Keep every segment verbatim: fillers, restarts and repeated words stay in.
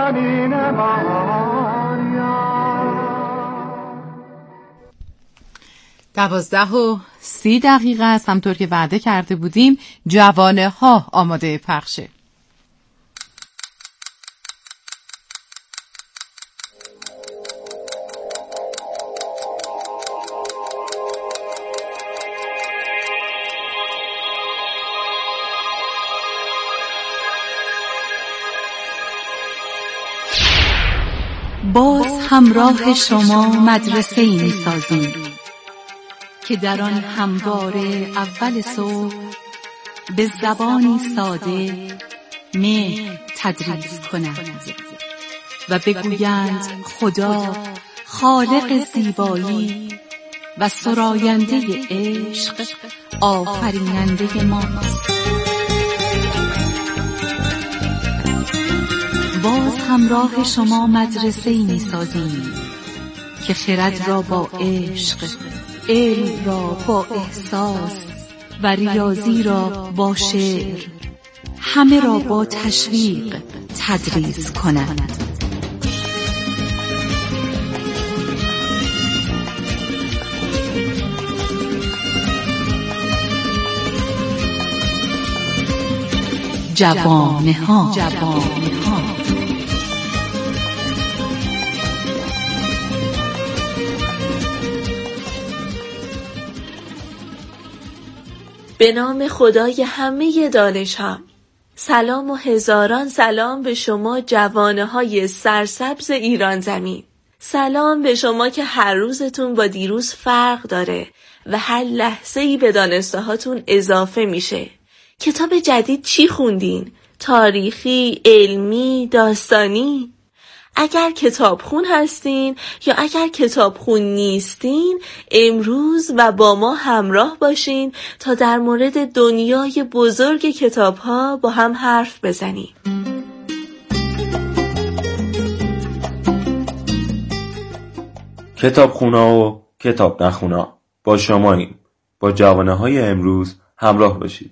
زمین دوازده و سی دقیقه است. همطور که وعده کرده بودیم جوانه ها آماده پخشه. باز همراه شما مدرسه ای می سازیم که در آن همواره اول صبح به زبانی ساده مهر تدریس کنند و بگویند خدا خالق زیبایی و سراینده عشق آفریننده ماست. باز همراه شما مدرسه ای می سازیم که خرد را با عشق، علم را با احساس و ریاضی را با شعر، همه را با تشویق تدریس کنند. جوانه ها جوانه ها به نام خدای همه دانش ها. سلام و هزاران سلام به شما جوانه های سرسبز ایران زمین. سلام به شما که هر روزتون با دیروز فرق داره و هر لحظه‌ای به دانسته هاتون اضافه میشه. کتاب جدید چی خوندین؟ تاریخی، علمی، داستانی؟ اگر کتابخون هستین یا اگر کتابخون نیستین، امروز و با ما همراه باشین تا در مورد دنیای بزرگ کتاب‌ها با هم حرف بزنیم. کتابخونا و کتاب نخونا با شماییم. با جوانه های امروز همراه باشید.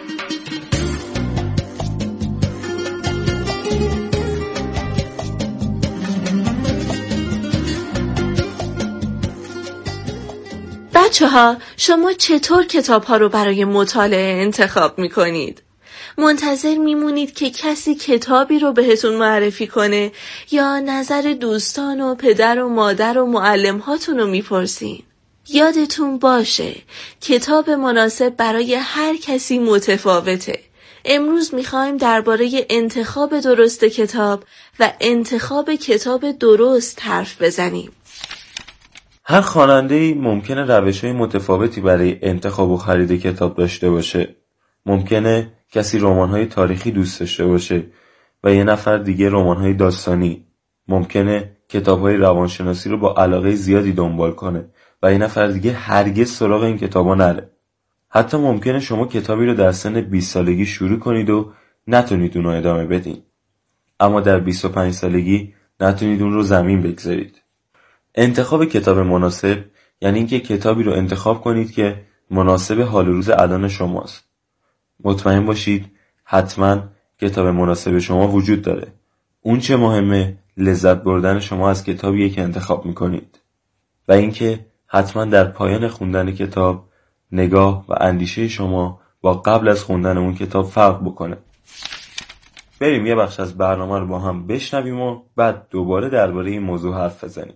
بچه ها، شما چطور کتاب ها رو برای مطالعه انتخاب می کنید؟ منتظر میمونید که کسی کتابی رو بهتون معرفی کنه یا نظر دوستان و پدر و مادر و معلم هاتون رو میپرسین؟ یادتون باشه کتاب مناسب برای هر کسی متفاوته. امروز میخوایم درباره انتخاب درست کتاب و انتخاب کتاب درست حرف بزنیم. هر خواننده‌ای ممکنه روش‌های متفاوتی برای انتخاب و خرید کتاب داشته باشه. ممکنه کسی رمان‌های تاریخی دوست داشته باشه و یه نفر دیگه رمان‌های داستانی. ممکنه کتاب‌های روانشناسی رو با علاقه زیادی دنبال کنه و یه نفر دیگه هرگز سراغ این کتابا نره. حتی ممکنه شما کتابی رو در سن بیست سالگی شروع کنید و نتونید اون رو ادامه بدین، اما در بیست و پنج سالگی نتونید اون رو زمین بگذارید. انتخاب کتاب مناسب یعنی اینکه کتابی رو انتخاب کنید که مناسب حال و روز الان شماست. مطمئن باشید حتما کتاب مناسب شما وجود داره. اون چه مهمه لذت بردن شما از کتابیه که انتخاب میکنید و اینکه حتما در پایان خوندن کتاب نگاه و اندیشه شما با قبل از خوندن اون کتاب فرق بکنه. بریم یه بخش از برنامه رو با هم بشنویم و بعد دوباره درباره این موضوع حرف بزنیم.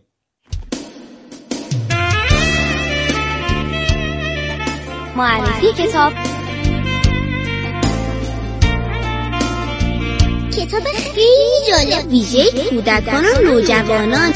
معرفی کتاب. کتاب خیلی جالب ویژه کودکان و نوجوانان.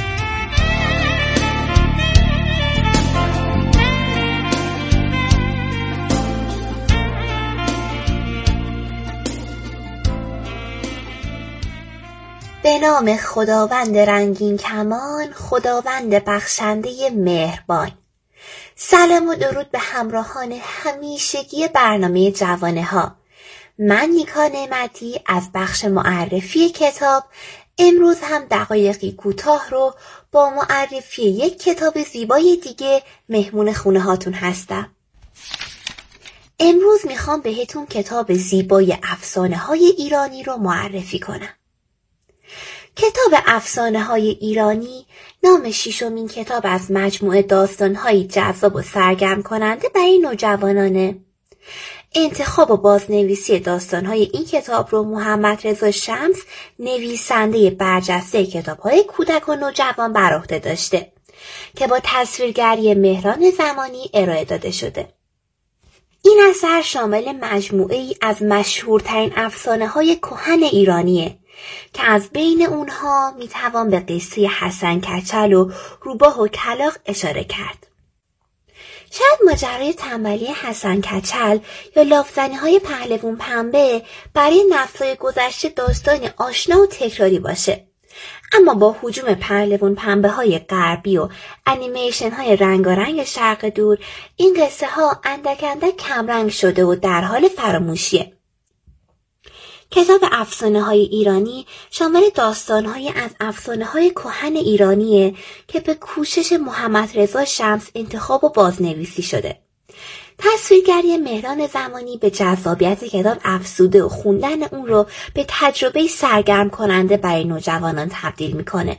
به نام خداوند رنگین کمان، خداوند بخشنده مهربان. سلام و درود به همراهان همیشگی برنامه جوانه ها. من نیکا نعمتی از بخش معرفی کتاب امروز هم دقایقی کوتاه رو با معرفی یک کتاب زیبای دیگه مهمون خونه هاتون هستم. امروز میخوام بهتون کتاب زیبای افسانه های ایرانی رو معرفی کنم. کتاب افسانه های ایرانی نام ششمین کتاب از مجموعه داستان‌های جذاب و سرگرم کننده برای نوجوانانه. انتخاب و بازنویسی داستان‌های این کتاب رو محمد رضا شمس، نویسنده برجسته کتاب‌های کودک و نوجوان، بر عهده داشته که با تصویرگری مهران زمانی ارائه داده شده. این اثر شامل مجموعه‌ای از مشهورترین افسانه‌های کهن ایرانیه که از بین اونها میتوان به قصه حسن کچل و روباه و کلاغ اشاره کرد. شاید ماجرای تنبلی حسن کچل یا لافزنی‌های پهلوان پنبه برای نسل‌های گذشته داستان آشنا و تکراری باشه، اما با هجوم پهلوان پنبه های غربی و انیمیشن های رنگارنگ شرق دور این قصه ها اندک اندک کمرنگ شده و در حال فراموشیه. کتاب افسانه های ایرانی شامل داستان های از افسانه های کهن ایرانیه که به کوشش محمد رضا شمس انتخاب و بازنویسی شده. تصویرگری مهران زمانی به جذابیت کتاب افزوده و خوندن اون رو به تجربه سرگرم کننده برای نوجوانان تبدیل میکنه.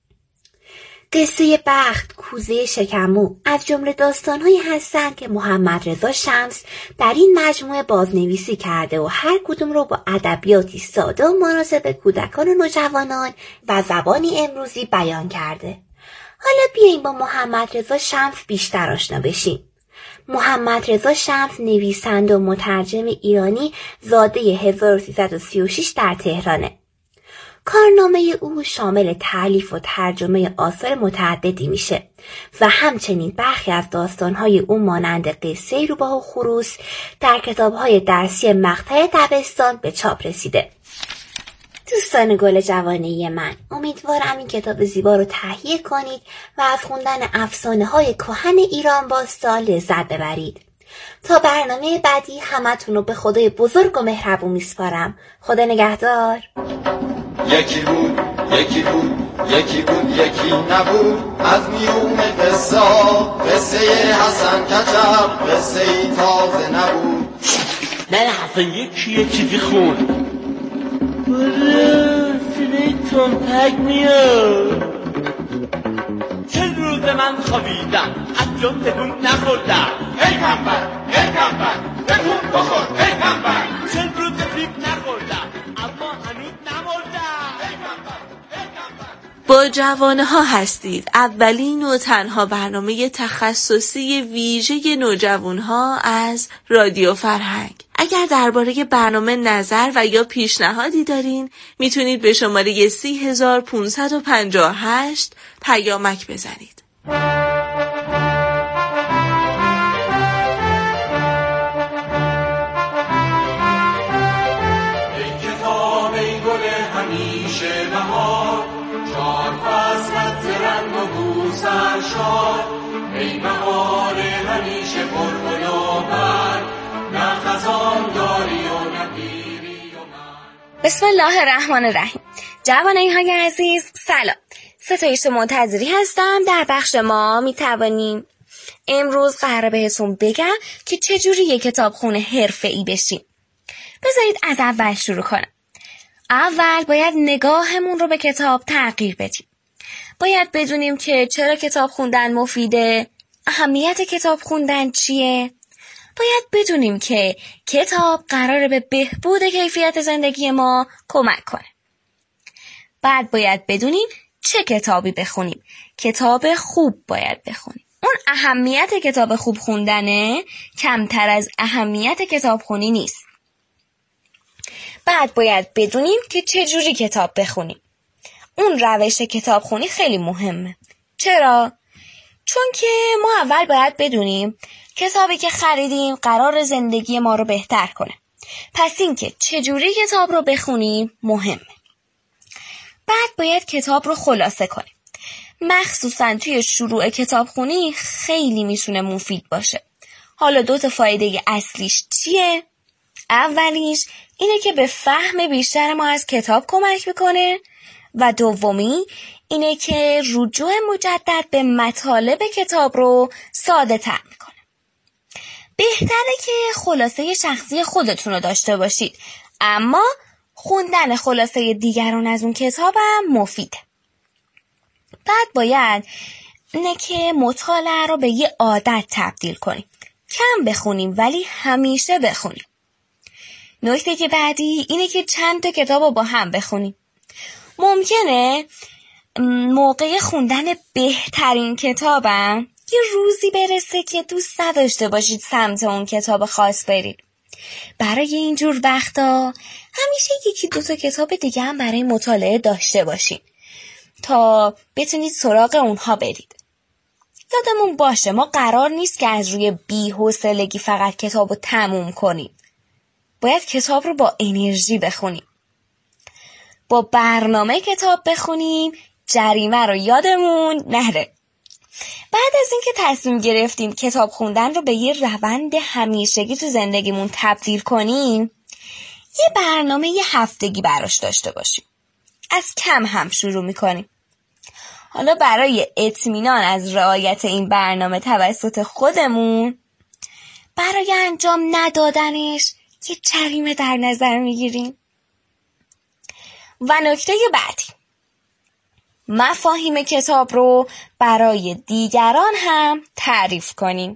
قصه بخت، کوزه شکمو از جمله داستان‌هایی هستند که محمد رضا شمس در این مجموعه بازنویسی کرده و هر کدوم رو با ادبیاتی ساده و مناسب کودکان و نوجوانان و زبانی امروزی بیان کرده. حالا بیاییم با محمد رضا شمس بیشتر آشنا بشیم. محمد رضا شمس نویسنده و مترجم ایرانی زاده هزار و سیصد و سی و شش در تهرانه. کارنامه او شامل تألیف و ترجمه آثار متعددی میشه و همچنین برخی از داستانهای او مانند قصه روباه و خروس در کتابهای درسی مقطع دبستان به چاپ رسیده. دوستان گل جوانه من، امیدوارم این کتاب زیبا رو تهیه کنید و از خوندن افسانه های کهن ایران باستان لذت ببرید. تا برنامه بعدی همتون رو به خدای بزرگ و مهربون میسپارم. خدا نگهدار. یکی بود یکی بود یکی بود یکی نبود، از میون قصا قصه حسن کچل قصه ای تازه نبود. نه حسن یکی یه چیزی خون بره سیده تنپک میاد. چند روز من خوابیدم از جان تکون نخوردم. ای کمبر ای کمبر تکون بخور ای کمبر. چند روز سیب نخوردم اما هنوز نمردم. ای کمبر ای کمبر. با جوانه ها هستید، اولین و تنها برنامه تخصصی ویژه نوجوان ها از رادیو فرهنگ. اگر درباره برنامه نظر و یا پیشنهادی دارین میتونید به شماره سی هزار پانصد و پنجاه و هشت پیامک بزنید. ای کتاب ای گل همیشه بهار، چار فصلت رنگ و بو سرشار. ای بهار همیشه پرگل و برگ، نه خزان داری و نه پیری و مرگ. بسم الله الرحمن الرحیم. جوانه های عزیز سلام، ستایش منتظری هستم. در بخش ما می توانیم امروز قراره بهتون بگم که چجوری یک کتابخونه حرفه‌ای بشیم. بذارید از اول شروع کنم. اول باید نگاهمون رو به کتاب تغییر بدیم. باید بدونیم که چرا کتاب خوندن مفیده، اهمیت کتاب خوندن چیه. باید بدونیم که کتاب قراره به بهبود کیفیت زندگی ما کمک کنه. بعد باید بدونیم چه کتابی بخونیم. کتاب خوب باید بخونیم. اون اهمیت کتاب خوب خوندنه کمتر از اهمیت کتاب خونی نیست. بعد باید بدونیم که چجوری کتاب بخونیم. اون روش کتاب خونی خیلی مهمه. چرا؟ چون که ما اول باید بدونیم کتابی که خریدیم قرار زندگی ما رو بهتر کنه. پس این که چجوری کتاب رو بخونیم مهمه. بعد باید کتاب رو خلاصه کنیم. مخصوصا توی شروع کتاب خونی خیلی میتونه مفید باشه. حالا دو تا فایده اصلیش چیه؟ اولیش اینه که به فهم بیشتر ما از کتاب کمک میکنه و دومی اینه که رجوع مجدد به مطالب کتاب رو ساده تر میکنه. بهتره که خلاصه شخصی خودتون رو داشته باشید، اما خوندن خلاصه دیگران از اون کتابم مفیده. بعد باید اینه که مطالعه رو به یه عادت تبدیل کنیم. کم بخونیم ولی همیشه بخونیم. نکته که بعدی اینه که چند تا کتاب رو با هم بخونیم. ممکنه موقع خوندن بهترین کتابم یه روزی برسه که دوست نداشته باشید سمت اون کتاب خاص برید. برای اینجور وقتا همیشه یکی دو تا کتاب دیگه هم برای مطالعه داشته باشین تا بتونید سراغ اونها برید. یادمون باشه ما قرار نیست که از روی بی‌حوصلگی فقط کتاب رو تموم کنیم. باید کتاب رو با انرژی بخونیم. با برنامه کتاب بخونیم، جریمه رو یادمون نره. بعد از اینکه تصمیم گرفتیم کتاب خوندن رو به یه روند همیشگی تو زندگیمون تبدیل کنیم، یه برنامه یه هفتگی براش داشته باشیم. از کم هم شروع میکنیم. حالا برای اطمینان از رعایت این برنامه توسط خودمون، برای انجام ندادنش یه جریمه در نظر میگیریم. و نکته بعدی، مفاهیم کتاب رو برای دیگران هم تعریف کنیم.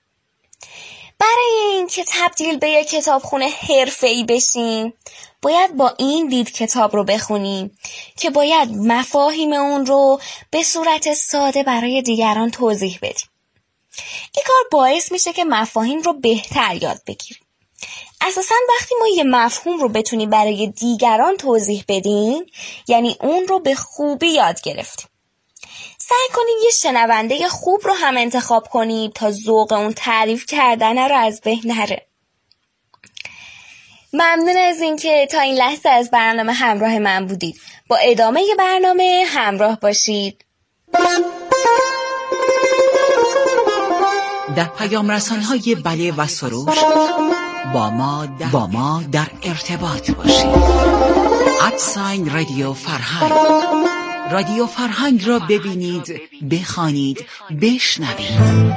برای این که تبدیل به یک کتابخونه حرفه‌ای بشیم، باید با این دید کتاب رو بخونیم که باید مفاهیم اون رو به صورت ساده برای دیگران توضیح بدیم. این کار باعث میشه که مفاهیم رو بهتر یاد بگیریم. اساساً وقتی ما یه مفهوم رو بتونیم برای دیگران توضیح بدیم، یعنی اون رو به خوبی یاد گرفتیم. سعی کنیم یه شنونده خوب رو هم انتخاب کنیم تا ذوق اون تعریف کردن رو از بین نره. ممنون از اینکه تا این لحظه از برنامه همراه من بودید. با ادامه برنامه همراه باشید. در پیام رسان‌های بله و سروش با ما با ما در ارتباط باشید. ادساین رادیو فرهنگ. رادیو فرهنگ را ببینید، بخوانید، بشنوید.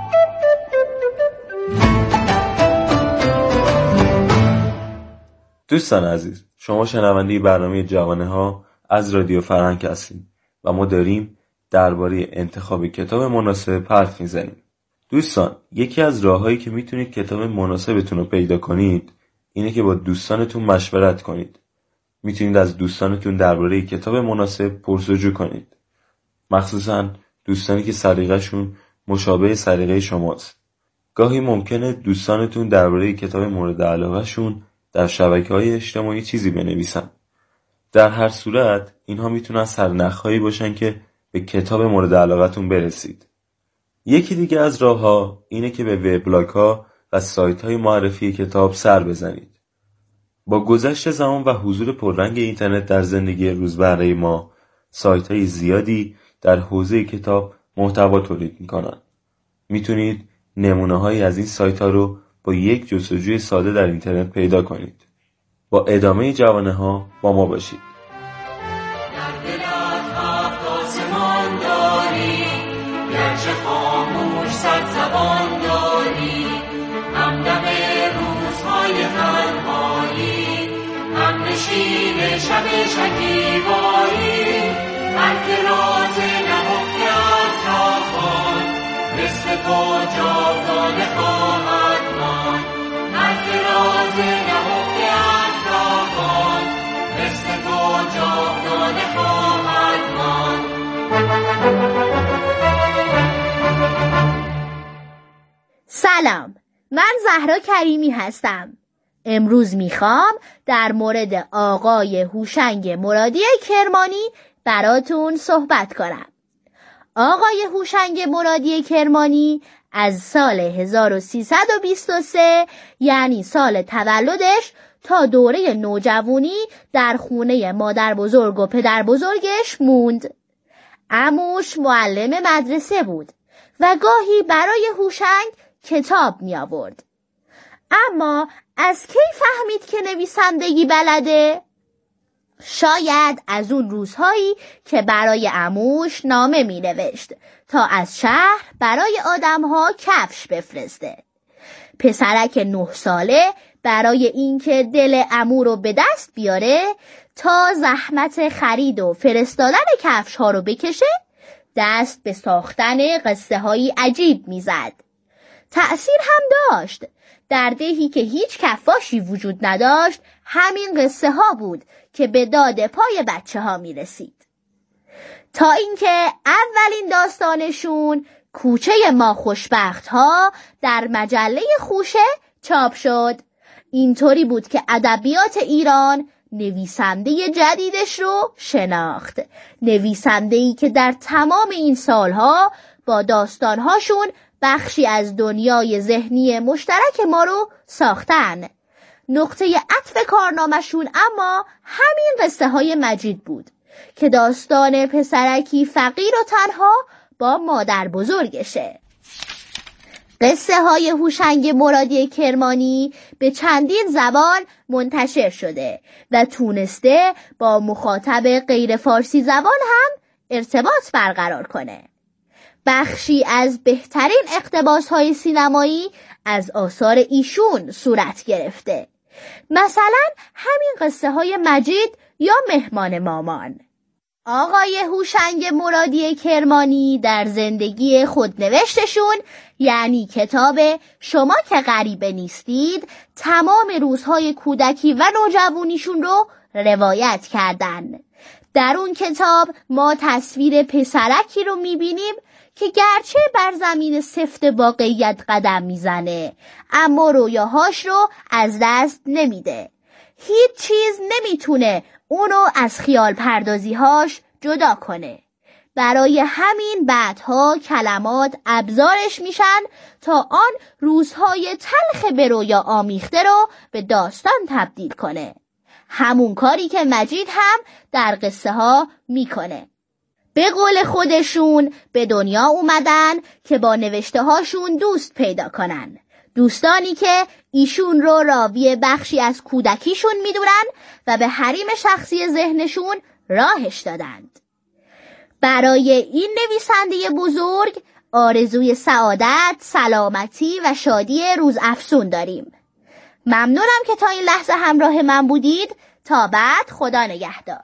دوستان عزیز، شما شنونده برنامه جوانه ها از رادیو فرهنگ هستید و ما داریم درباره انتخاب کتاب مناسب حرف میزنیم. دوستان، یکی از راههایی که میتونید کتاب مناسبتون رو پیدا کنید اینه که با دوستانتون مشورت کنید. میتونید از دوستانتون درباره کتاب مناسب پرسجو کنید، مخصوصا دوستانی که سلیقه‌شون مشابه سلیقه شماست. گاهی ممکنه دوستانتون درباره کتاب مورد علاقه‌شون در شبکه‌های اجتماعی چیزی بنویسن. در هر صورت اینها میتونن سرنخ‌هایی باشن که به کتاب مورد علاقتون برسید. یکی دیگه از راه‌ها اینه که به وبلاگ‌ها و سایت‌های معرفی کتاب سر بزنید. با گذشت زمان و حضور پررنگ اینترنت در زندگی روزمره ما، سایت‌های زیادی در حوزه کتاب محتوا تولید می‌کنن. میتونید نمونه‌هایی از این سایت‌ها رو با یک جستجوی ساده در اینترنت پیدا کنید. با ادامه جوانه ها با ما باشید. در دلت هفت آسمان داری، گرچه خاموش صد زبان داری، همدم روزهای تنهایی، هم نشین شب شکیبایی، هر که راز نهفته اطرافان مثل تو جاودانه خواهد ماند. هر که راز نهفته اطرافان مثل تو جاودانه خواهد ماند. سلام، من زهرا کریمی هستم. امروز میخوام در مورد آقای هوشنگ مرادی کرمانی براتون صحبت کنم. آقای هوشنگ مرادی کرمانی از سال هزار و سیصد و بیست و سه یعنی سال تولدش تا دوره نوجوانی در خونه مادر بزرگ و پدر بزرگش موند. عموش معلم مدرسه بود و گاهی برای هوشنگ کتاب می آورد. اما از کی فهمید که نویسندگی بلده؟ شاید از اون روزهایی که برای عموش نامه می نوشت تا از شهر برای آدمها کفش بفرسته. پسرک نه ساله برای اینکه دل عمو رو به دست بیاره تا زحمت خرید و فرستادن کفش ها رو بکشه، دست به ساختن قصه های عجیب میزد. تأثیر هم داشت. در دهی که هیچ کفاشی وجود نداشت، همین قصه ها بود که به داد پای بچه ها می رسید. تا اینکه اولین داستانشون، کوچه ما خوشبخت ها، در مجله خوشه چاپ شد. اینطوری بود که ادبیات ایران نویسنده جدیدش رو شناخت. نویسنده‌ای که در تمام این سالها با داستانهاشون بخشی از دنیای ذهنی مشترک ما رو ساختن. نقطه عطف کارنامه‌شون اما همین قصه های مجید بود که داستان پسرکی فقیر و تنها با مادر بزرگشه. قصه های هوشنگ مرادی کرمانی به چندین زبان منتشر شده و تونسته با مخاطب غیر فارسی زبان هم ارتباط برقرار کنه. بخشی از بهترین اقتباس های سینمایی از آثار ایشون صورت گرفته. مثلا همین قصه های مجید یا مهمان مامان. آقای هوشنگ مرادی کرمانی در زندگی خودنوشتشون، یعنی کتاب شما که غریبه نیستید، تمام روزهای کودکی و نوجوانیشون رو روایت کردن. در اون کتاب ما تصویر پسرکی رو میبینیم که گرچه بر زمین سفت واقعیت قدم میزنه، اما رویاهاش رو از دست نمیده. هیچ چیز نمیتونه اونو از خیال پردازیهاش جدا کنه. برای همین بعدها کلمات ابزارش میشن تا آن روزهای تلخ به رویا آمیخته رو به داستان تبدیل کنه. همون کاری که مجید هم در قصه ها میکنه. به قول خودشون به دنیا اومدن که با نوشته هاشون دوست پیدا کنن. دوستانی که ایشون رو راوی بخشی از کودکیشون میدونن و به حریم شخصی ذهنشون راهش دادند. برای این نویسنده بزرگ آرزوی سعادت، سلامتی و شادی روز افزون داریم. ممنونم که تا این لحظه همراه من بودید. تا بعد، خدا نگهدار.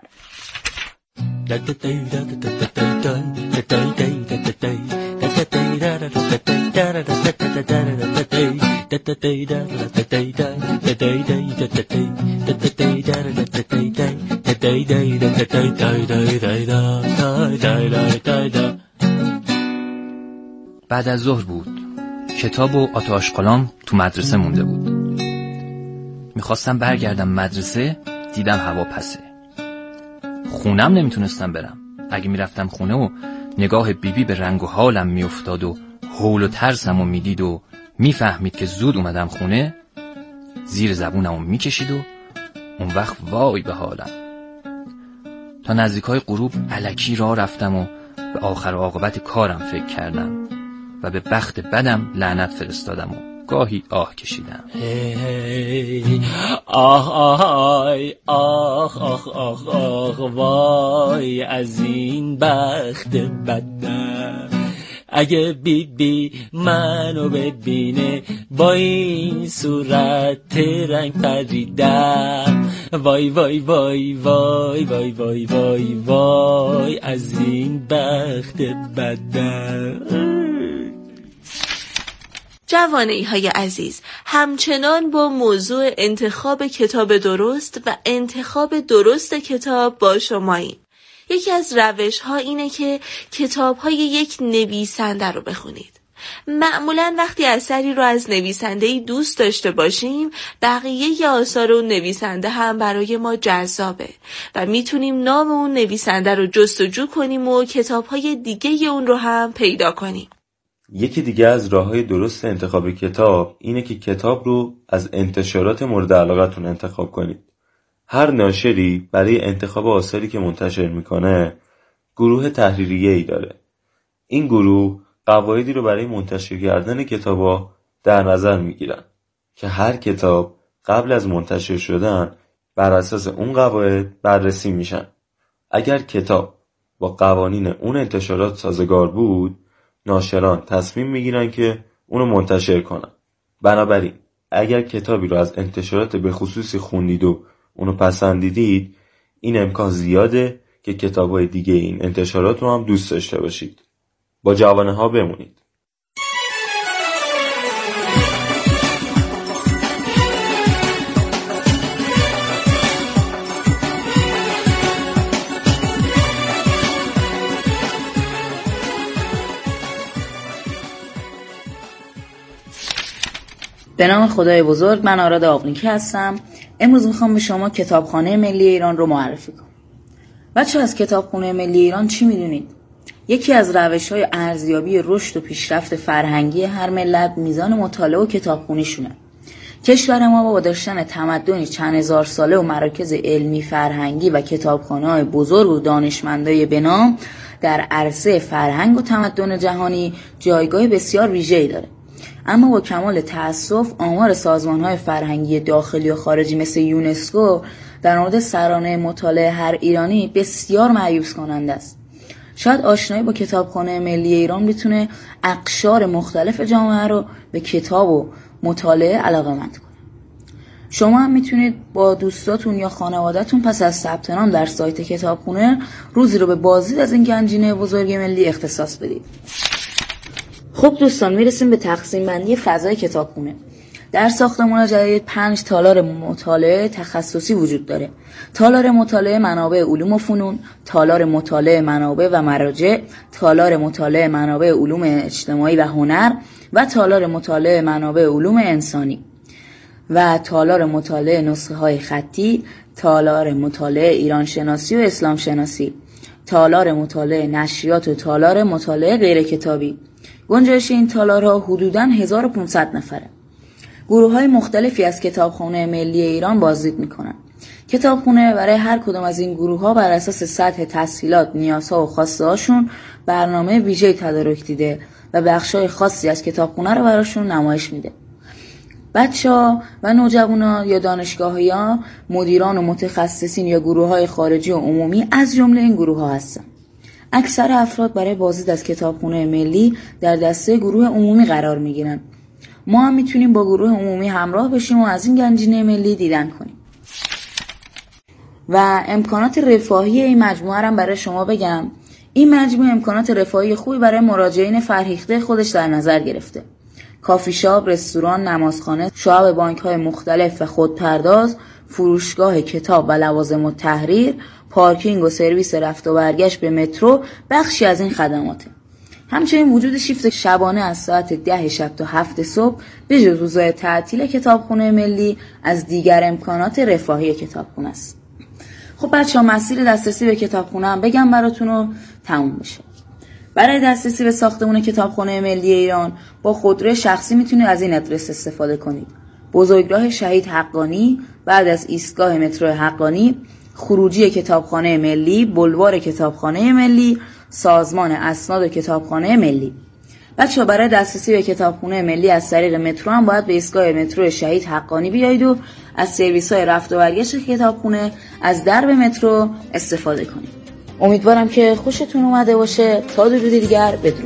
بعد از ظهر بود. کتاب و آت آشغالام تو مدرسه مونده بود. میخواستم برگردم مدرسه، دیدم هوا پسه. خونم نمیتونستم برم. اگه میرفتم خونه و نگاه بیبی به رنگ و حالم میافتاد و هول و ترسم و میدید و میفهمید که زود اومدم خونه، زیر زبونم و میکشید و اون وقت وای به حالم. تا نزدیکای غروب الکی راه رفتم و به آخر عاقبت کارم فکر کردم و به بخت بدم لعنت فرستادم و گاهی آه کشیدم. آه آه آه آه آه آه وای از این بخت بدم. اگه بی بی منو ببینه با این صورت رنگ پریدم، وای وای وای وای وای وای وای وای از این بخت بدم. جوانه‌ای های عزیز، همچنان با موضوع انتخاب کتاب درست و انتخاب درست کتاب با شماییم. یکی از روش ها اینه که کتاب های یک نویسنده رو بخونید. معمولاً وقتی اثری رو از نویسنده‌ای دوست داشته باشیم، بقیه آثار اون نویسنده هم برای ما جذابه و میتونیم نام اون نویسنده رو جستجو کنیم و کتاب‌های دیگه اون رو هم پیدا کنیم. یکی دیگه از راه‌های درست انتخاب کتاب اینه که کتاب رو از انتشارات مورد علاقتون انتخاب کنید. هر ناشری برای انتخاب آثاری که منتشر میکنه گروه تحریریه‌ای داره. این گروه قواعدی رو برای منتشر کردن کتابا در نظر میگیرن که هر کتاب قبل از منتشر شدن بر اساس اون قواعد بررسی میشن. اگر کتاب با قوانین اون انتشارات سازگار بود، ناشران تصمیم میگیرن که اونو منتشر کنن. بنابراین اگر کتابی رو از انتشارات به خصوصی خوندید و اونو پسندیدید، این امکان زیاده که کتاب‌های دیگه این انتشارات رو هم دوست داشته باشید. با جوانه ها بمونید. به نام خدای بزرگ، من آراد آقنیکی هستم. امروز میخوام به شما کتابخانه ملی ایران رو معرفی کنم. بچه از کتابخانه ملی ایران چی میدونید؟ یکی از روش‌های ارزیابی رشد و پیشرفت فرهنگی هر ملت میزان مطالعه و کتابخونیشونه. کشور ما با داشتن تمدنی چند هزار ساله و مراکز علمی فرهنگی و کتابخانه‌های بزرگ و دانشمندای بنام در عرصه فرهنگ و تمدن جهانی جایگاه بسیار ویژه‌ای داره. اما با کمال تأسف آمار سازمان‌های فرهنگی داخلی و خارجی مثل یونسکو در مورد سرانه مطالعه هر ایرانی بسیار مایوس کننده است. شاید آشنایی با کتابخانه ملی ایران بتونه اقشار مختلف جامعه رو به کتاب و مطالعه علاقه‌مند کنه. شما هم میتونید با دوستاتون یا خانواده‌تون پس از ثبت نام در سایت کتابخونه روزی رو به بازدید از این گنجینه بزرگ ملی اختصاص بدید. خب دوستان، میرسیم به تقسیم بندی فضای کتابخونه. در ساختمان جدید پنج تالار مطالعه تخصصی وجود داره. تالار مطالعه منابع علوم و فنون، تالار مطالعه منابع و مراجع، تالار مطالعه منابع علوم اجتماعی و هنر و تالار مطالعه منابع علوم انسانی و تالار مطالعه نسخه های خطی، تالار مطالعه ایران شناسی و اسلام شناسی، تالار مطالعه نشریات و تالار مطالعه غیر کتابی. گنجایش این تالارها حدوداً هزار و پانصد نفره. گروه‌های مختلفی از کتابخانه ملی ایران بازدید می‌کنند. کتابخونه برای هر کدام از این گروه‌ها بر اساس سطح تسهیلات، نیازها و خواسته‌هاشون برنامه ویژه‌ای تدارک دیده و بخش‌های خاصی از کتابخونه رو براشون نمایش میده. بچه‌ها و نوجوانا یا دانشگاهی‌ها، مدیران و متخصصین یا گروه‌های خارجی و عمومی از جمله این گروه‌ها هستند. اکثر افراد برای بازدید از کتابخونه ملی در دسته گروه عمومی قرار میگیرن. ما هم میتونیم با گروه عمومی همراه بشیم و از این گنجینه ملی دیدن کنیم. و امکانات رفاهی این مجموعه هم برای شما بگم. این مجموعه امکانات رفاهی خوبی برای مراجعین فرهیخته خودش در نظر گرفته. کافی شاپ، رستوران، نمازخانه، شعب بانک‌های مختلف و خودپرداز، فروشگاه کتاب و لوازم التحریر، پارکینگ و سرویس رفت و برگشت به مترو بخشی از این خدماته. همچنین وجود شیفت شبانه از ساعت ده شب تا هفت صبح به جز روزهای تعطیل کتابخونه ملی از دیگر امکانات رفاهی کتابخونه است. خب بچه‌ها، مسیر دسترسی به کتابخونه هم بگم براتون و تموم بشه. برای دسترسی به ساختمان کتابخانه ملی ایران با خودرو شخصی میتونید از این آدرس استفاده کنید: بزرگراه شهید حقانی، بعد از ایستگاه مترو حقانی، خروجی کتابخانه ملی، بلوار کتابخانه ملی، سازمان اسناد کتابخانه ملی. بچه‌ها، برای دسترسی به کتابخانه ملی از طریق مترو هم باید به ایستگاه مترو شهید حقانی بیایید و از سرویس‌های رفت و برگشت کتابخانه از درب مترو استفاده کنید. امیدوارم که خوشتون اومده باشه. تا درود دیگر، بدرود.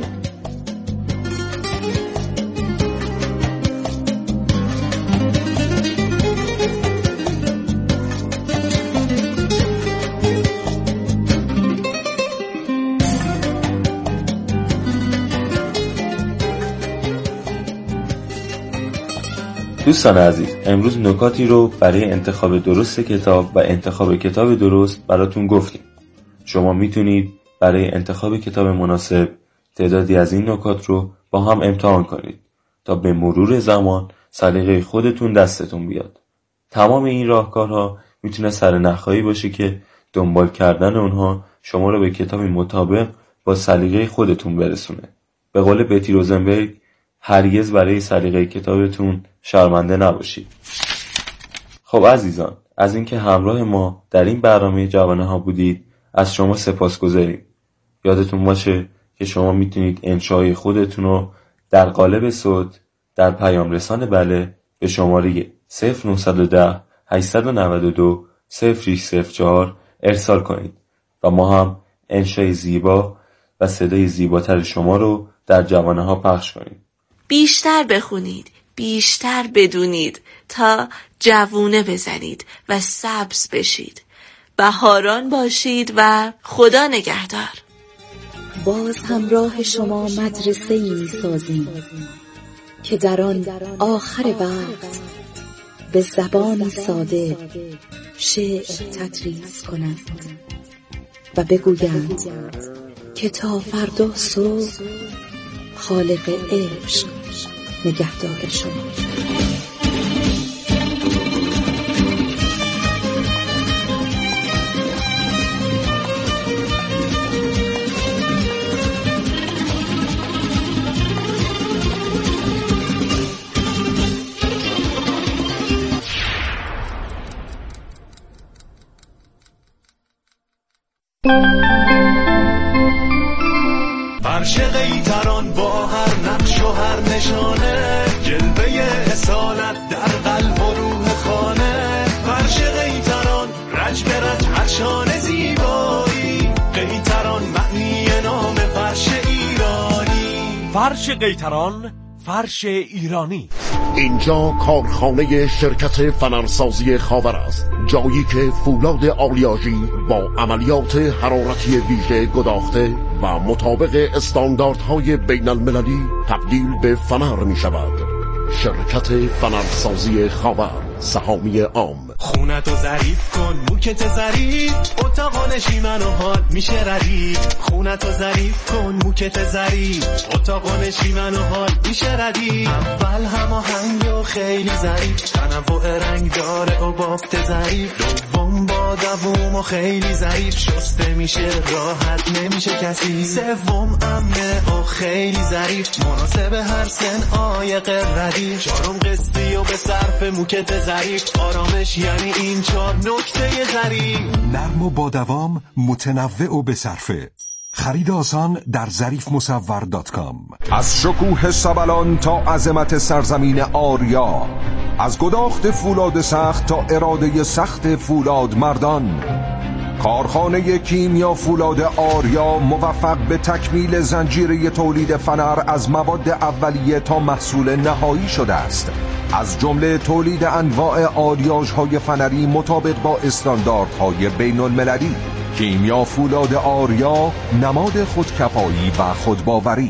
دوستان عزیز، امروز نکاتی رو برای انتخاب درست کتاب و انتخاب کتاب درست براتون گفتیم. شما میتونید برای انتخاب کتاب مناسب تعدادی از این نکات رو با هم امتحان کنید تا به مرور زمان سلیقه خودتون دستتون بیاد. تمام این راهکارها میتونه سرنخایی باشه که دنبال کردن اونها شما رو به کتابی مطابق با سلیقه خودتون برسونه. به قول بتی روزنبرگ، هرگز برای سلیقه کتابتون شرمنده نباشید. خب عزیزان، از اینکه همراه ما در این برنامه جوانه ها بودید از شما سپاسگزاریم. یادتون باشه که شما میتونید انشای خودتون رو در قالب صوت در پیام رسان بله به شماره صفر نه یک صفر هشت نه دو صفر شش صفر چهار ارسال کنید و ما هم انشای زیبا و صدای زیباتر شما رو در جوانه ها پخش کنیم. بیشتر بخونید، بیشتر بدونید تا جوونه بزنید و سبز بشید. بهاران باشید و خدا نگهدار. باز همراه شما مدرسه ای می سازیم که در آن آخر وقت به زبان ساده شعر تدریس کنند و بگویند که تا فردا صبح خالق عشق نگهدار شما. فرش قیتران با هر نقش و هر نشانه، جلوه اصالت در قلب و روح خانه. فرش قیتران رج به رج هر شانه زیبایی، قیتران معنی نام فرش ایرانی. فرش قیتران، فرش ایرانی. اینجا کارخانه شرکت فنرسازی خاور است، جایی که فولاد آلیاژی با عملیات حرارتی ویژه گداخته و مطابق استانداردهای بین المللی تبدیل به فنر می شود. شرکت فنرسازی خاور، سهامی عام. خونتو ظریف کن موکت ظریف، اتاق نشیمن و حال میشه ردیف. خونتو ظریف کن موکت ظریف، اتاق نشیمن و حال میشه ردیف. اول هماهنگ و خیلی ظریف، تنوع رنگ داره و بافت ظریف. دوم با دوم و خیلی ظریف، شسته میشه راحت نمیشه کسی. سوم امنه و خیلی ظریف، مناسب هر سن عایق ردیف. چهارم قسطی و به صرف موکت ظریف، آرامش یعنی این چهار نکته ظریف. نرم و با دوام، متنوع و به صرفه. خرید آسان در ظریف مصور دات کام. از شکوه سبلان تا عظمت سرزمین آریا، از گداخت فولاد سخت تا اراده سخت فولاد مردان، کارخانه کیمیا فولاد آریا موفق به تکمیل زنجیره تولید فنر از مواد اولیه تا محصول نهایی شده است، از جمله تولید انواع آلیاژهای فنری مطابق با استانداردهای بین المللی. کیمیا فولاد آریا، نماد خودکفایی و خودباوری.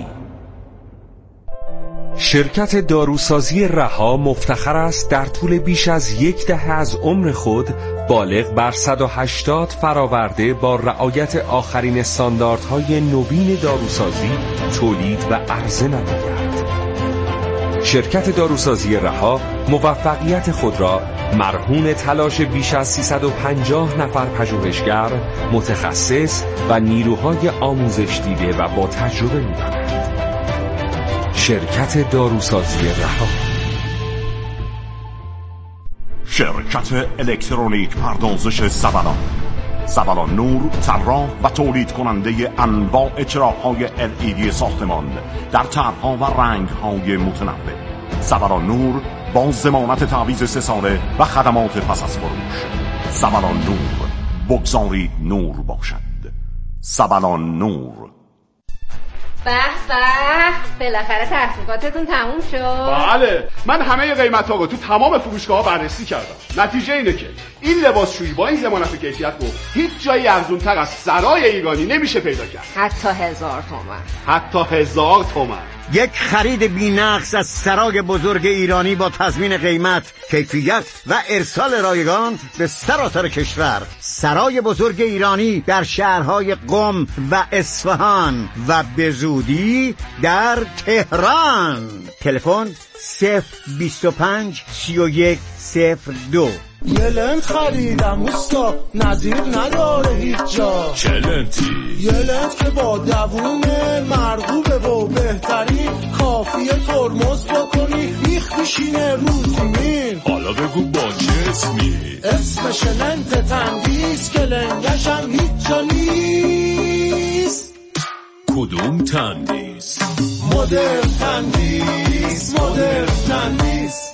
شرکت داروسازی رها مفتخر است در طول بیش از یک دهه از عمر خود بالغ بر صد و هشتاد فراورده با رعایت آخرین استانداردهای نوین داروسازی تولید و عرضه نماید. شرکت داروسازی رها موفقیت خود را مرهون تلاش بیش از سیصد و پنجاه نفر پژوهشگر، متخصص و نیروهای آموزش دیده و با تجربه می‌داند. شرکت داروسازی رها. شرکت الکترونیک پردازش سبلان. سبلان نور، طراح و تولید کننده انواع چراغ‌های ال ای دی ساختمان در طرح‌ها و رنگ‌های متنوع. سبلان نور با ضمانت تعویض سه ساله و خدمات پس از فروش. سبلان نور، بگذارید نور باشد. سبلان نور. به به، بالاخره تحقیقاتتون تموم شد. بله، من همه قیمت ها رو تو تمام فروشگاه ها بررسی کردم. نتیجه اینه که این لباسشویی با این ضمانت کیفیت رو هیچ جایی ارزونتر از سرای ایرانی نمیشه پیدا کرد. حتی هزار تومن. حتی هزار تومن. یک خرید بی‌نقص از سرای بزرگ ایرانی با تضمین قیمت، کیفیت و ارسال رایگان به سراسر کشور. سرای بزرگ ایرانی در شهرهای قم و اصفهان و به زودی در تهران. تلفن صفر بیست و پنج سی و یک صفر دو. یه لنت خریدم اوستا، نظیر نداره هیچ جا. چه لنتی؟ یه لنت که با دوومه، مرغوبه و بهترین، کافیه ترمز بکنی میخ میشینه رو زمین. حالا بگو با چه اسمی؟ اسمش لنت تندیس که لنگشم هیچ جا نیست. کدوم تندیس؟ مدر تندیس، مدر تندیس.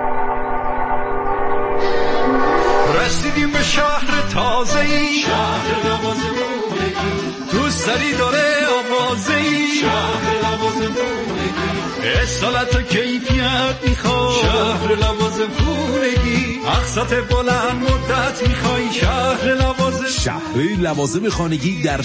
رسیدیم به شهر تازه‌ای، شهر نواز روحی، دوست داری داره آوازه‌ای، شهر نواز خونگی، اصالت و کیفیت میخوای شهر لوازم خونگی، اقساط بلند مدت میخوای شهر لوازم. شهر لوازم خانگی در